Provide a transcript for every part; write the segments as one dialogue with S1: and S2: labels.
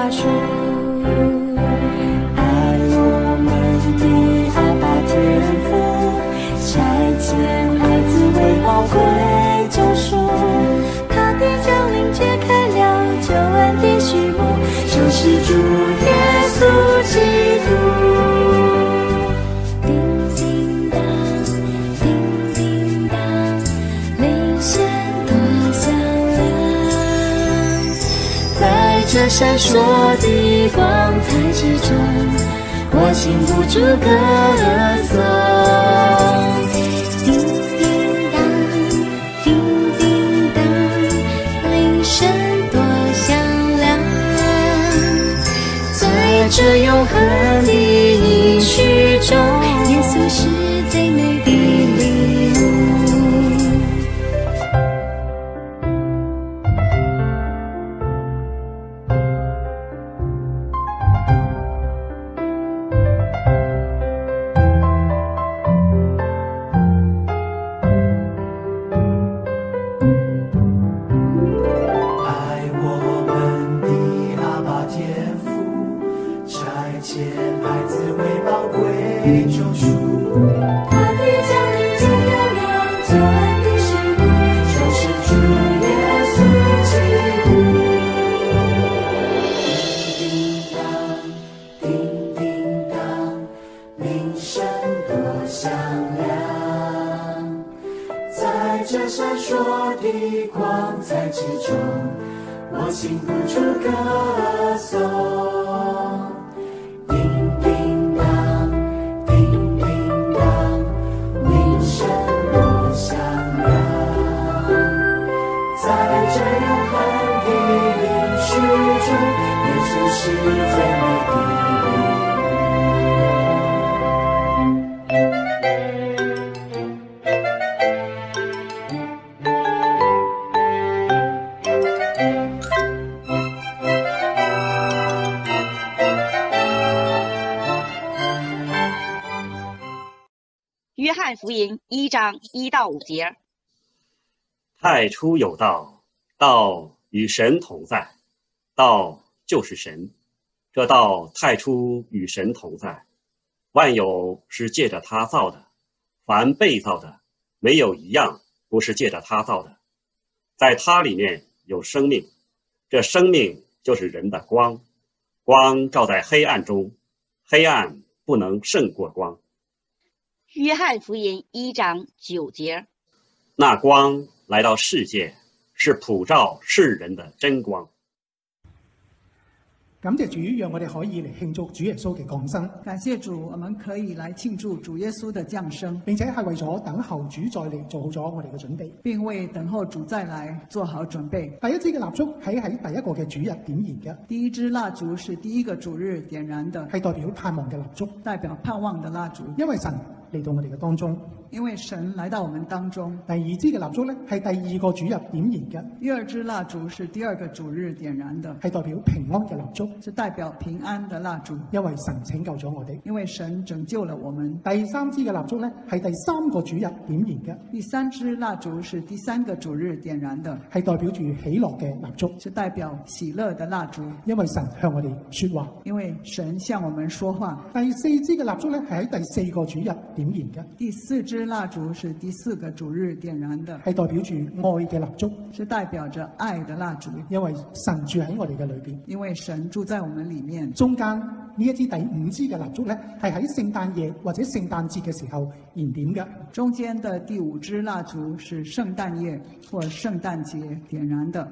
S1: 花束。爱我们的阿爸天父，差遣爱子为宝贵救赎。他的降临揭开了救恩的序幕，就是主耶稣基督。这闪烁的光彩之中，我禁不住歌颂。叮叮当，叮叮当，铃声多响亮。在这永恒的应许中，耶稣是最美的礼物。
S2: 约翰福音1章1到5节。
S3: 太初有道，道与神同在，道就是神。这道太初与神同在，万有是借着他造的，凡被造的，没有一样不是借着他造的。在他里面有生命，这生命就是人的光，光照在黑暗中，黑暗不能胜过光。
S2: 约翰福音1章9节。
S3: 那光来到世界，是普照世人的真光。
S4: 感謝主，讓我哋可以嚟慶祝主耶穌嘅降生。
S5: 感謝主，我們可以來慶祝主耶穌的降生，
S4: 並且係為咗等候主再嚟做好咗我哋嘅準備，
S5: 並為等候主再來做好準備。
S4: 第一支嘅蠟燭喺第一個嘅主日點燃嘅。
S5: 第一支蠟燭是第一個主日點燃的，
S4: 係代表盼望嘅蠟燭，
S5: 代表盼望的蠟燭。
S4: 因為神嚟到我哋嘅當中，
S5: 因為神來到我們當中。
S4: 第二支嘅蠟燭咧係第二個主日點燃嘅。
S5: 第二支蠟燭是第二個主日點燃的，
S4: 係代表平安嘅蠟燭，
S5: 是代表平安的蠟燭。
S4: 因為神拯救咗我哋，
S5: 因為神拯救了我們。
S4: 第三支嘅蠟燭咧係第三個主日點燃嘅。
S5: 第三支蠟燭是第三個主日點燃的，
S4: 係代表住喜樂嘅蠟燭，
S5: 是代表喜樂的蠟燭。
S4: 因為神向我哋說話，
S5: 因為神向我們說話。
S4: 第四支嘅蠟燭咧係喺第四個主日點燃嘅。
S5: 第四支蠟燭是第四個主日點燃的，
S4: 係代表住愛嘅蠟燭，
S5: 是代表着愛的蠟燭。
S4: 因為神住喺我哋嘅裏邊，
S5: 因為神住在我們裡面。
S4: 中間呢一支第五支嘅蠟燭咧，係喺聖誕夜或者聖誕節嘅時候燃點嘅。
S5: 中間的第五支蠟燭是聖誕夜或聖誕節點燃的。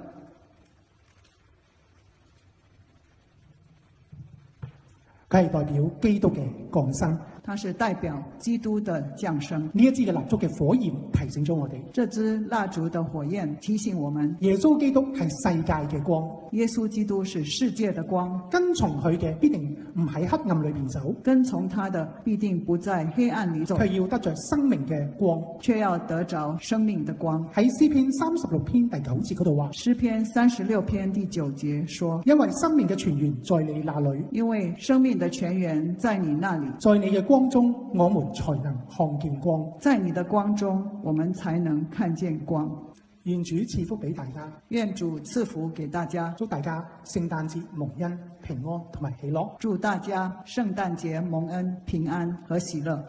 S4: 佢係代表基督嘅降生，
S5: 它是代表基督的降生。
S4: 呢一支嘅蠟燭嘅火焰提醒咗我哋，
S5: 這支蠟燭的火焰提醒我們，
S4: 耶穌基督係世界嘅光，
S5: 耶穌基督是世界的光。
S4: 跟從佢嘅必定唔喺黑暗裏邊走，
S5: 跟從他的必定不在黑暗裡走，
S4: 卻要得着生命嘅光，
S5: 卻要得着生命的光。
S4: 喺詩篇36篇第9節嗰度話，
S5: 詩篇36篇第9節說，
S4: 因為生命嘅泉源在你那裡，
S5: 因為生命的泉源在你那裡，
S4: 在你嘅光中我們才能看見光，
S5: 在你的光中我們才能看見光。
S4: 願主賜福俾大家，
S5: 願主賜福給大家，
S4: 祝大家聖誕節蒙恩、平安同埋喜樂。
S5: 祝大家聖誕節蒙恩、平安和喜樂。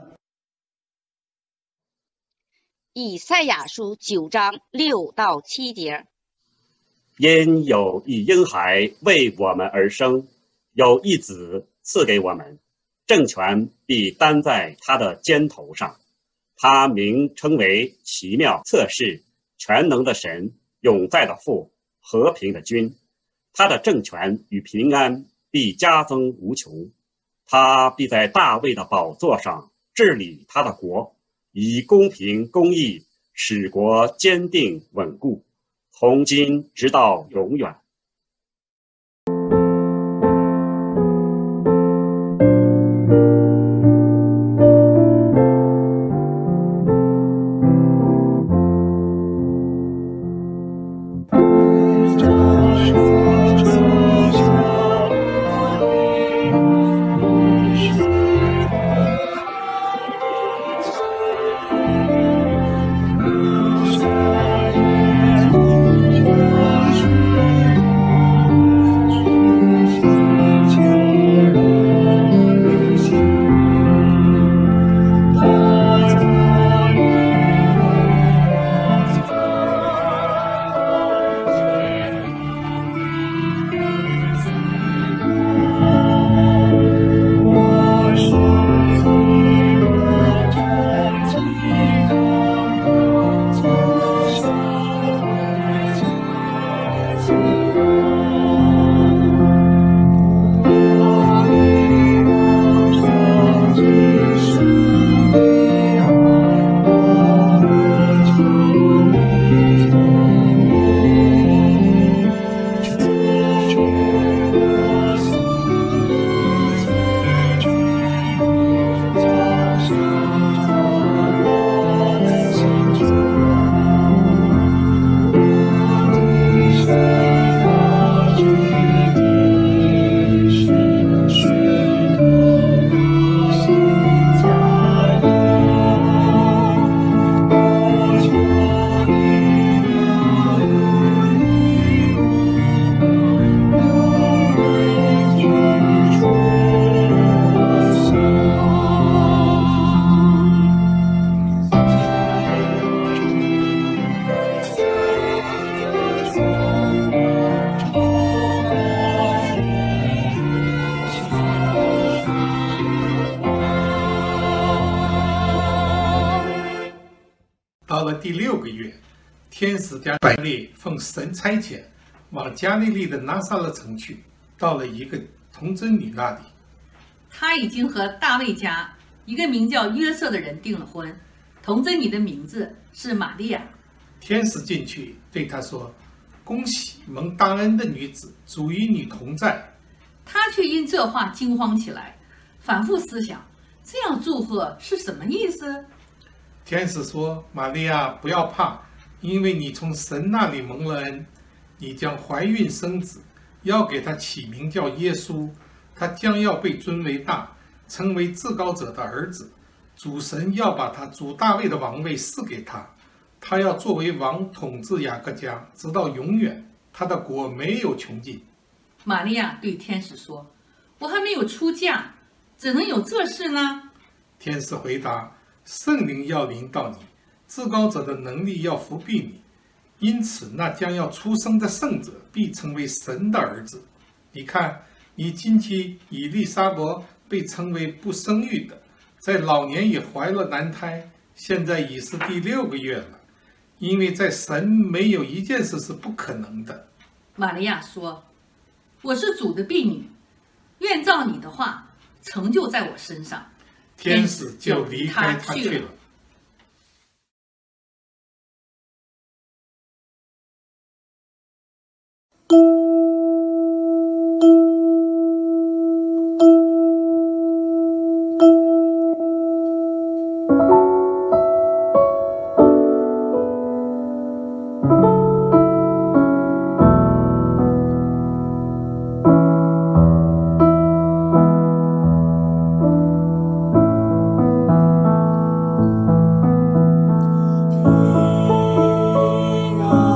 S2: 以賽亞書9章6到7節。
S3: 因有一嬰孩為我們而生，有一子賜給我們，政權必擔在他的肩頭上。他名稱為奇妙策士、全能的神、永在的父、和平的君。他的政權與平安必加增無窮。他必在大衛的寶座上治理他的國，以公平公義使國堅定穩固，從今直到永遠。
S6: 到了第6个月，天使将百列奉神差遣，往加利利的拿撒勒城去，到了一个童贞女那里。
S7: 他已经和大卫家一个名叫约瑟的人订了婚，童贞女的名字是玛利亚。
S6: 天使进去对他说：“恭喜蒙大恩的女子，主与你同在。”
S7: 他却因这话惊慌起来，反复思想，这样祝贺是什么意思？
S6: 天使说：“玛利亚，不要怕，因为你从神那里蒙了恩，你将怀孕生子，要给他起名叫耶稣。他将要被尊为大，成为至高者的儿子。主神要把他主大卫的王位赐给他，他要作为王，统治雅各家，直到永远。他的国没有穷尽。”
S7: 玛利亚对天使说：“我还没有出嫁，怎能有这事呢？”
S6: 天使回答：“圣灵要临到你，至高者的能力要覆庇你，因此那将要出生的圣者必成为神的儿子。你看，你亲戚以利沙伯被称为不生育的，在老年也怀了男胎，现在已是第6个月了，因为在神没有一件事是不可能的。”
S7: 玛利亚说：“我是主的婢女，愿照你的话成就在我身上。”
S6: 天使就离开他去了。
S1: 平安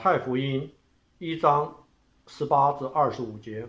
S8: 太福音1章18至25节。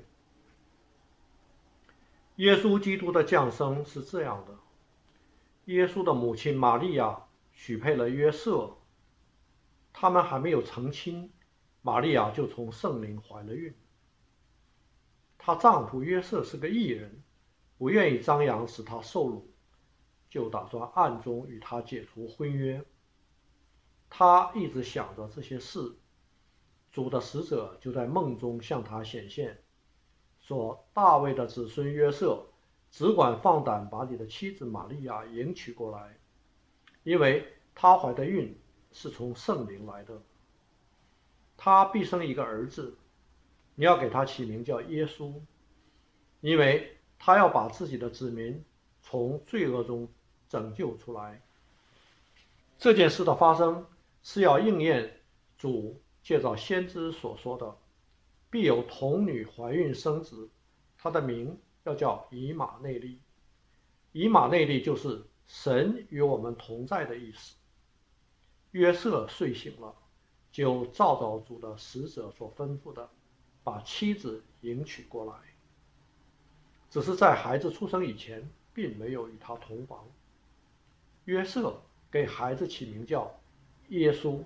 S8: 耶稣基督的降生是这样的：耶稣的母亲玛利亚许配了约瑟，他们还没有成亲，玛利亚就从圣灵怀了孕。她丈夫约瑟是个义人，不愿意张扬使她受辱，就打算暗中与她解除婚约。她一直想着这些事，主的使者就在梦中向她显现，说：大卫的子孙约瑟，只管放胆把你的妻子玛利亚迎娶过来，因为她怀的孕是从圣灵来的。她必生一个儿子，你要给他起名叫耶稣，因为他要把自己的子民从罪恶中拯救出来。这件事的发生是要应验主借着先知所说的：必有童女怀孕生子，他的名要叫以马内利。以马内利就是神与我们同在的意思。约瑟睡醒了，就照着主的使者所吩咐的，把妻子迎娶过来。只是在孩子出生以前，并没有与他同房。约瑟给孩子起名叫耶稣。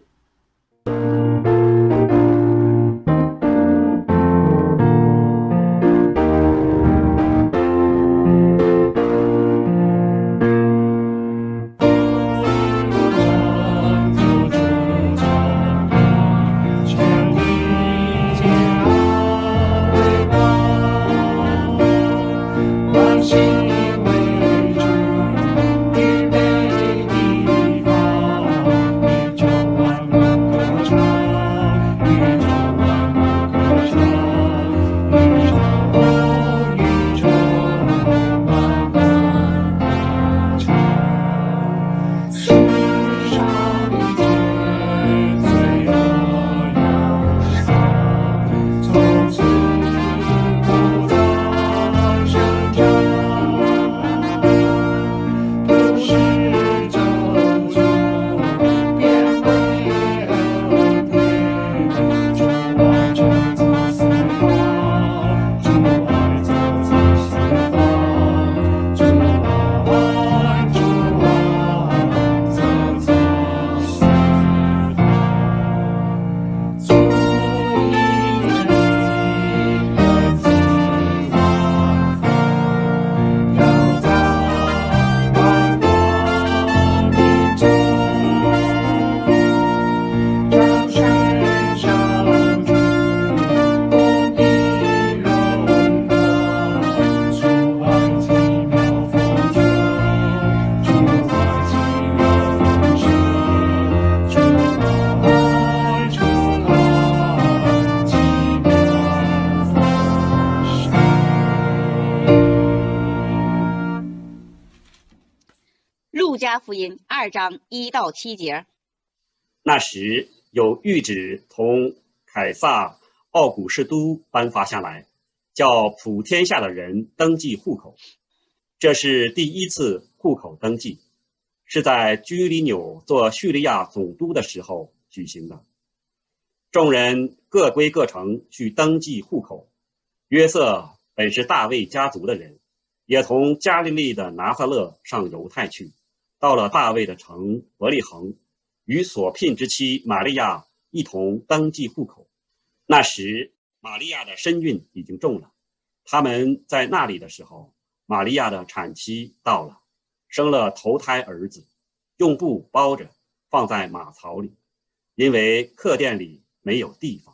S2: 路加福音2章1到7节。
S3: 那时有谕旨从凯撒奥古士都颁发下来，叫普天下的人登记户口。这是第一次户口登记，是在居里纽做叙利亚总督的时候举行的。众人各归各城去登记户口。约瑟本是大卫家族的人，也从加利利的拿撒勒上犹太去，到了大卫的城伯利恒，与所聘之妻玛利亚一同登记户口。那时玛利亚的身孕已经重了，他们在那里的时候，玛利亚的产期到了，生了头胎儿子，用布包着，放在马槽里，因为客店里没有地方。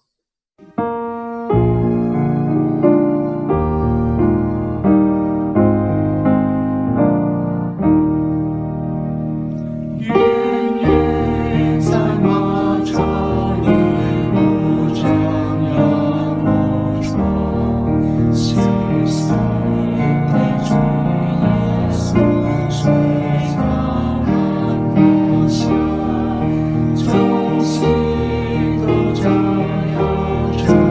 S1: 中心都照耀着。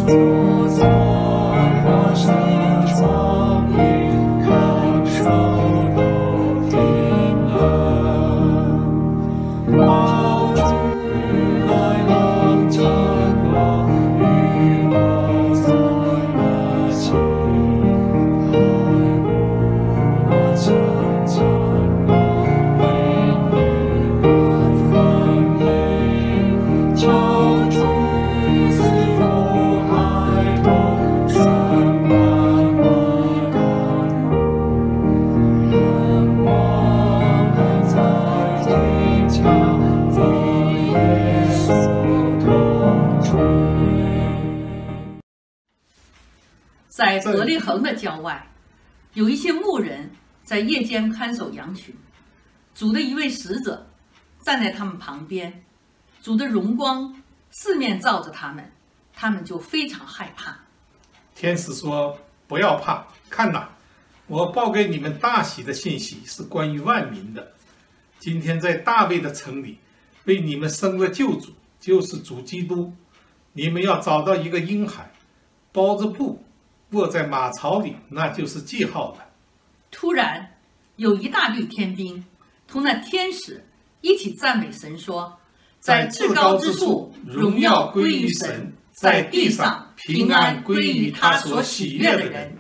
S7: 在伯利恒的郊外，有一些牧人在夜间看守羊群，主的一位使者站在他们旁边，主的荣光四面照着他们，他们就非常害怕。
S6: 天使说：“不要怕，看哪，我报给你们大喜的信息是关于万民的。今天在大卫的城里，为你们生了救主，就是主基督。你们要找到一个婴孩，包着布，卧在马槽里，那就是记号了。”
S7: 突然，有一大队天兵同那天使一起赞美神，说：“在至高之处，荣耀归于神；在地上，平安归于他所喜悦的人。”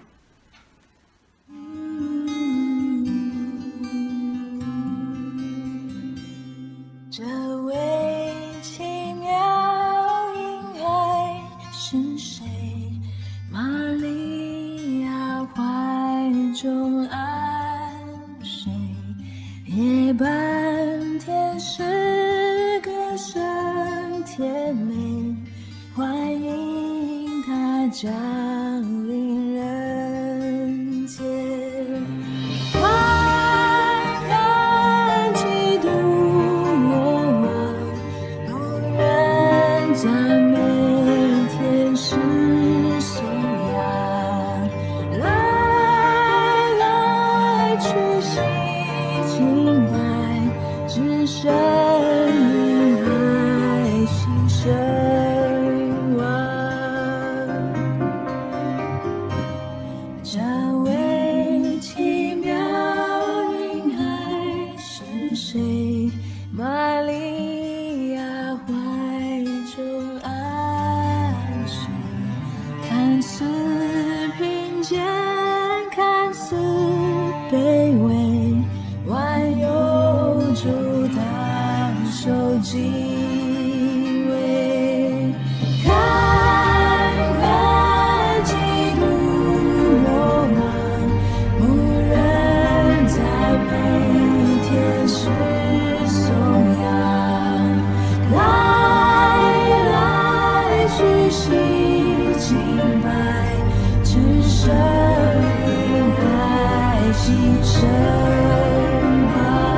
S1: 这位奇妙婴孩是谁？玛利亚怀中安睡，夜半天使歌声甜美，欢迎他降临人间。欢看基督罗网，不愿赞美天使颂扬，来来去去敬拜，只剩爱心声望。这位奇妙婴孩是谁？玛利亚怀中安睡，看似贫贱，看似卑微，万有主当受敬畏。看看基督罗网，牧人赞美天使颂扬，来来去去敬拜，只剩爱心声望。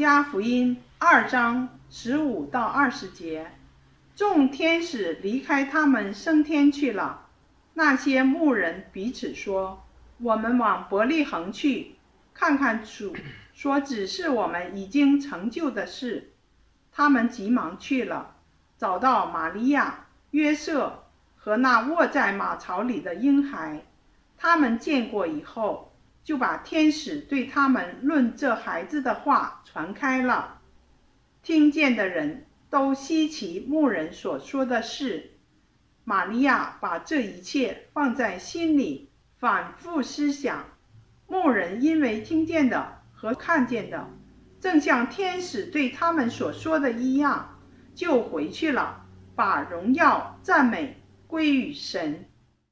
S9: 加福音2章15到20节，众天使离开他们升天去了。那些牧人彼此说：我们往伯利恒去，看看主说指示我们已经成就的事。他们急忙去了，找到玛利亚、约瑟和那卧在马槽里的婴孩。他们见过以后，就把天使对他们论这孩子的话传开了。听见的人都稀奇牧人所说的事。玛利亚把这一切放在心里，反复思想。牧人因为听见的和看见的正像天使对他们所说的一样，就回去了，把荣耀赞美归于神。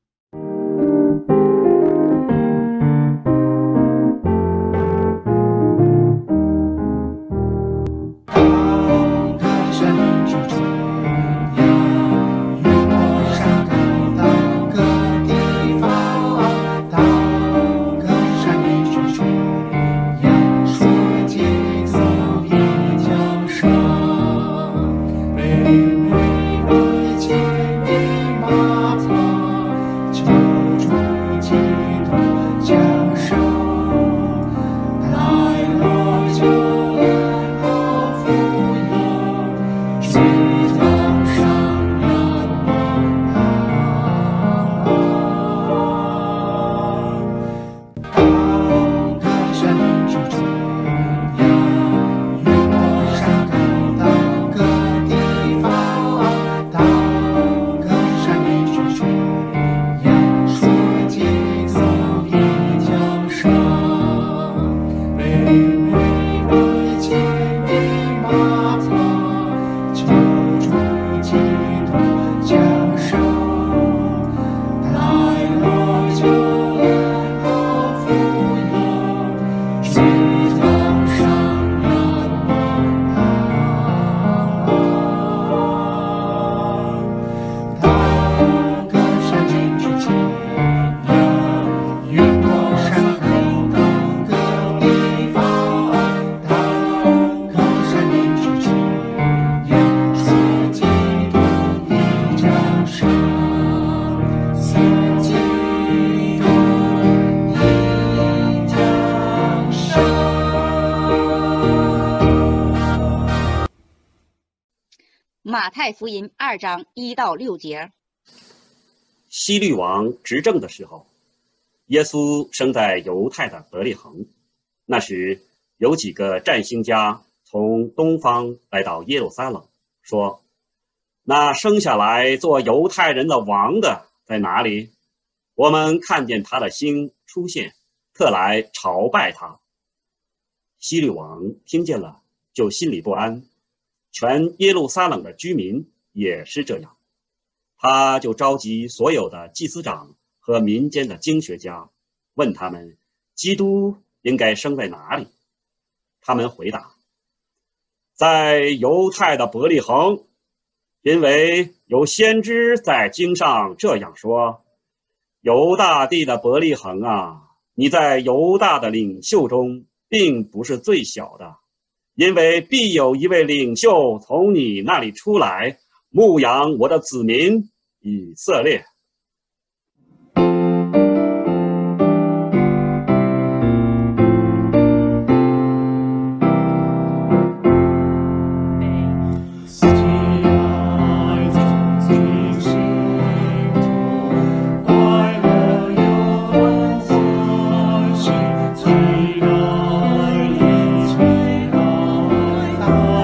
S2: 马太福音2章1到6节。
S3: 希律王执政的时候，耶稣生在犹太的伯利恒。那时有几个占星家从东方来到耶路撒冷，说：那生下来做犹太人的王的在哪里？我们看见他的星出现，特来朝拜他。希律王听见了，就心里不安，全耶路撒冷的居民也是这样。他就召集所有的祭司长和民间的经学家，问他们基督应该生在哪里。他们回答：在犹太的伯利恒，因为有先知在经上这样说：犹大地的伯利恒啊，你在犹大的领袖中并不是最小的，因为必有一位领袖从你那里出来，牧养我的子民以色列。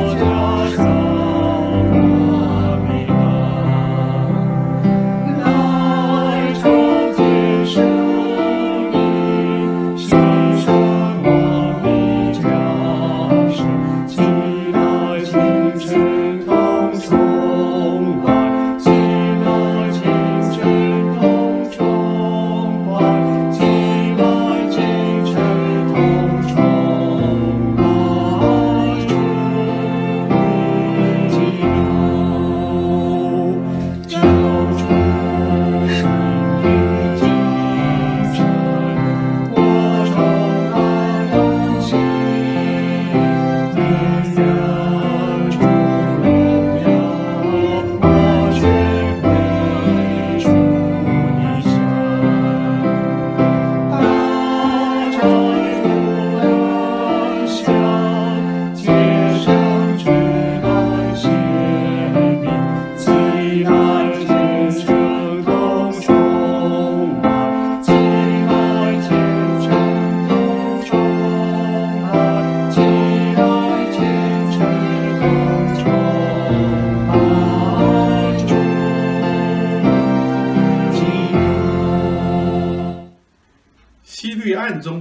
S1: 啦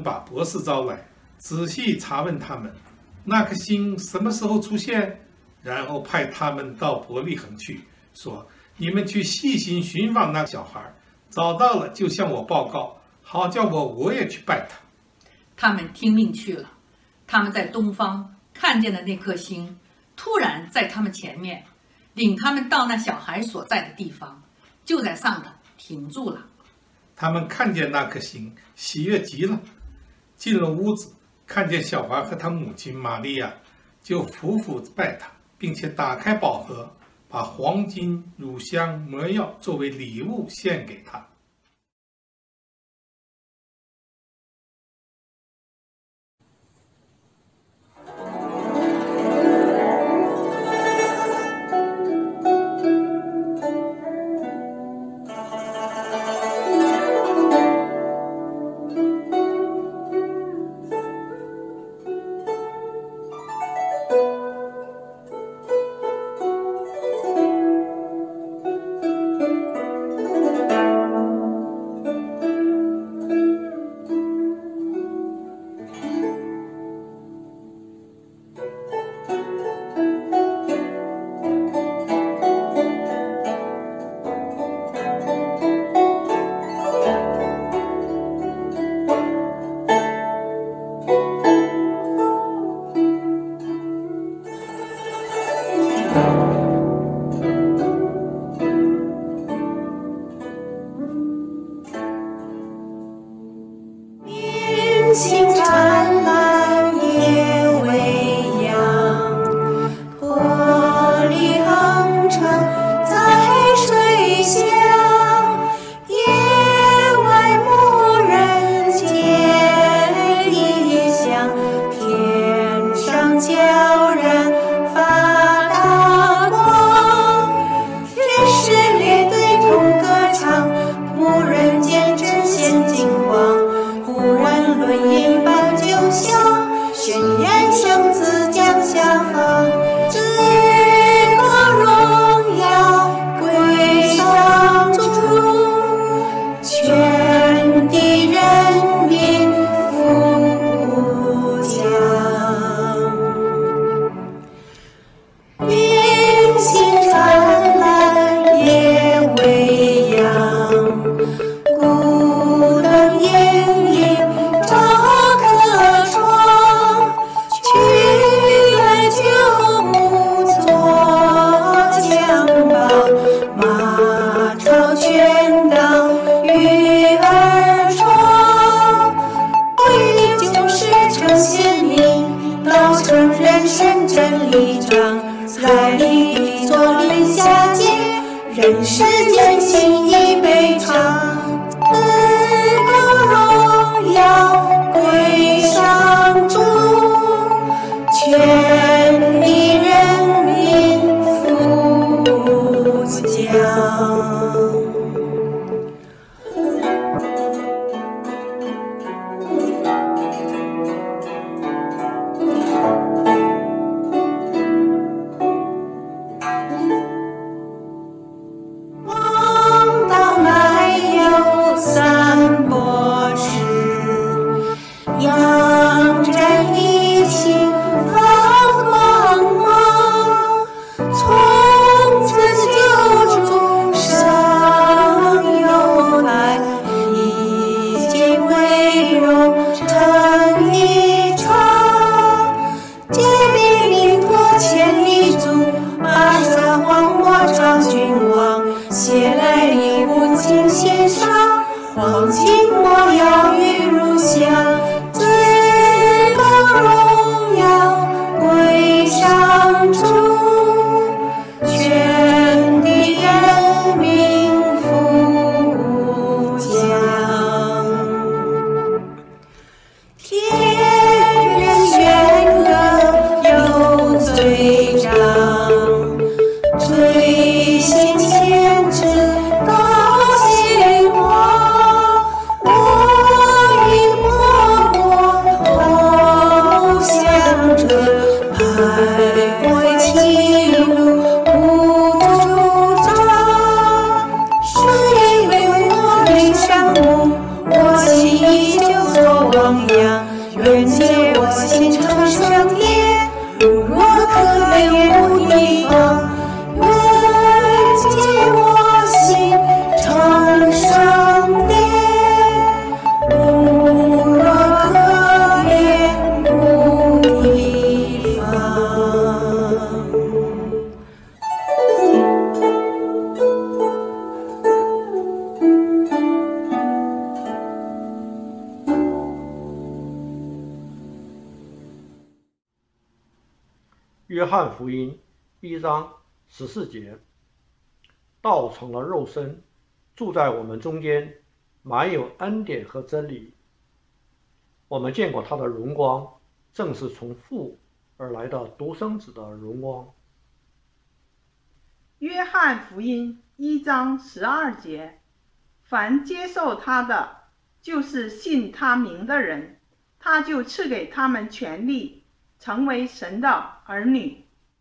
S6: 把博士招来，仔细查问他们那颗星什么时候出现，然后派他们到伯利恒去，说：你们去细心寻访那小孩，找到了就向我报告，好叫我也去拜他。
S7: 他们听命去了。他们在东方看见的那颗星，突然在他们前面，领他们到那小孩所在的地方，就在上头停住了。
S6: 他们看见那颗星，喜悦极了，进了屋子，看见小孩和他母亲玛利亚，就匍匐拜他，并且打开宝盒，把黄金、乳香、魔药作为礼物献给他。
S1: 星灿烂夜未央，玻璃横城在水乡，野外牧人接异响，天上悄然发大光，天使列队同歌唱，牧人见真显金光。忽然轮音伴酒香，宣言圣子降下方，至高荣耀归上主，全地人民富强。明星灿烂夜未央，孤灯影影照客窗，取来旧木做襁褓，马槽全当鱼儿床。为就是成贤明，道成人生真理章，来历作临下界，人世间情意悲怆。至高荣耀归上主，全地人民富强。望到来有三博士，仰战一心放光芒，从此救主生有来，以尽为荣成一场，借兵领脱千里足，把沙荒漠朝君王，携来礼物进献上，黄金魔药玉如香，至高荣耀归上主，全地人民富强。天人弦歌有罪章，追心牵制高兴我，我与默默投降者，徘徊歧路不主张。是因为我没上路，我心依旧做汪洋。 愿借我心承圣殿，若可怜无地方。愿借我心承圣殿，若可怜无地方。
S8: 约翰福音1章14节，道成了肉身，住在我们中间，满有恩典和真理。我们见过他的荣光，正是从父而来的独生子的荣光。
S9: 约翰福音1章12节，凡接受他的，就是信他名的人，他就赐给他们权力，成为神的儿女。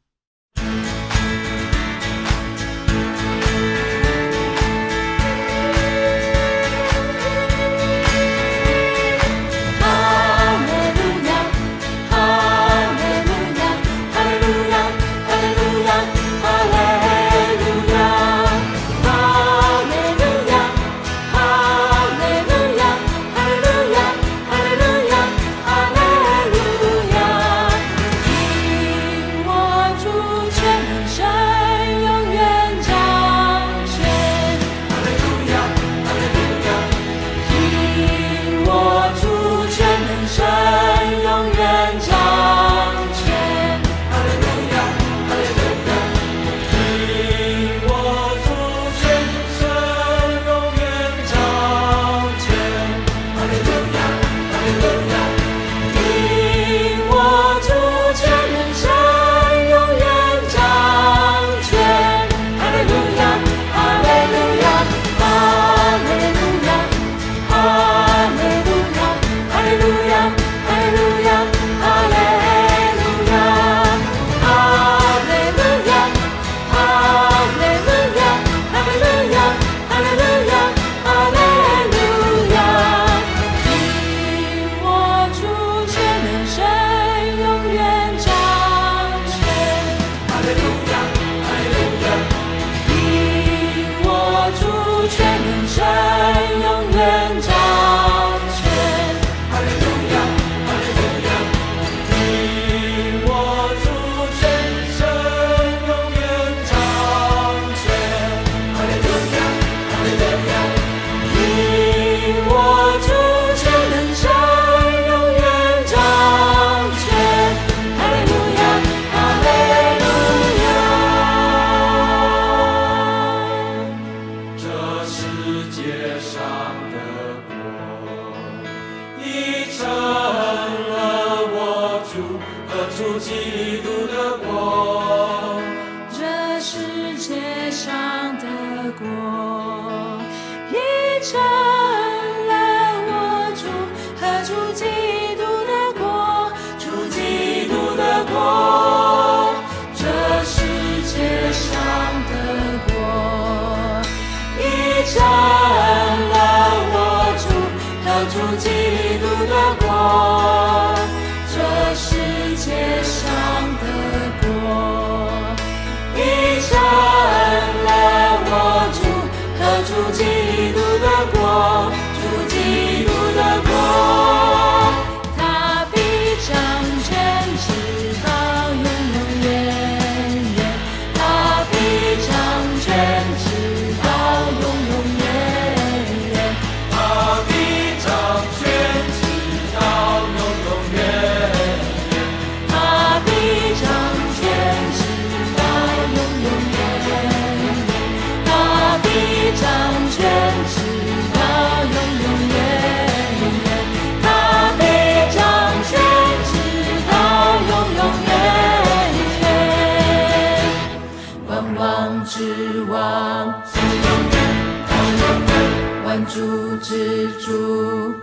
S1: 万主之主，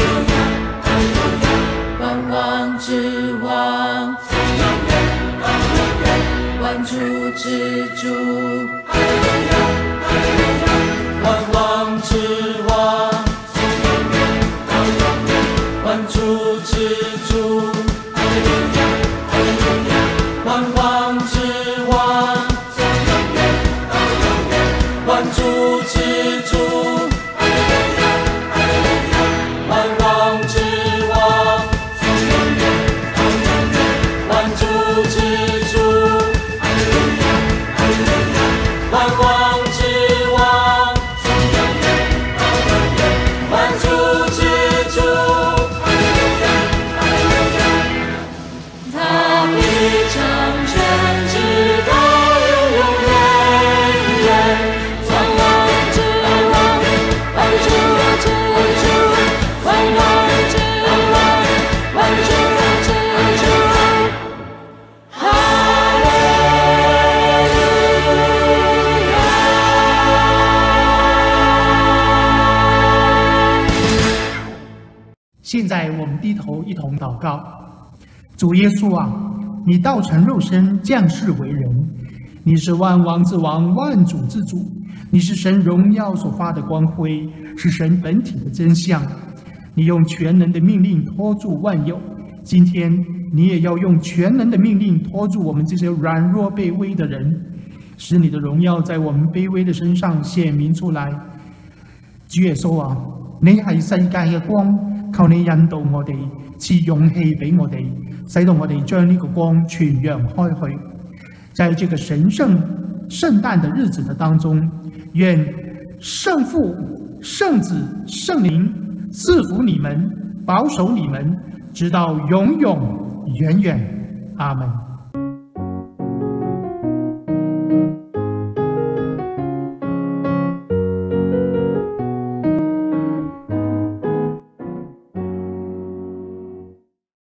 S1: 万王之王，万主之主，万王之王，万主之主，哈利路亚，哈利路亚，万王之王，从永远到永远，万主之主，哈利路亚，哈利路亚，万王之王，从永远到永远，万主之主，哈利路亚，哈利路亚，万王之王，从永远到永远，万主之主，哈利路亚，哈利路亚，他必掌权直到永永远远，万王之王，万主之主，万王之王，万主之主，哈利路亚。
S4: 现在我们低头一同祷告。主耶稣啊，你道成肉身，降世为人，你是万王之王，万主之主，你是神荣耀所发的光辉，是神本体的真相。你用全能的命令托住万有，今天你也要用全能的命令托住我们这些软弱卑微的人，使你的荣耀在我們卑微的身上顯明出來。主耶穌啊，你係世界嘅光，求你引導我哋，賜勇氣俾我哋，使到我哋將呢個光傳揚開去。在這個神聖聖誕的日子的當中，願聖父、聖子、聖靈賜福你們，保守你們，直到永永遠遠。阿門。